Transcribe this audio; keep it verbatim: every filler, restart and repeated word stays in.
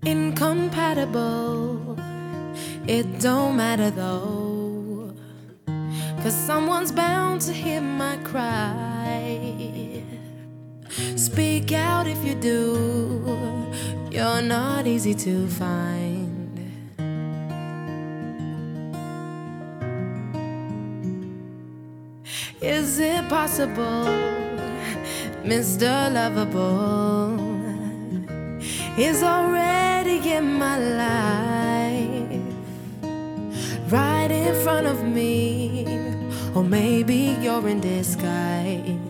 incompatible. It don't matter though, 'cause someone's bound to hear my cry. Speak out if you do, you're not easy to find. Is it possible, Mister Lovable is already in my life, right in front of me? Or maybe you're in disguise.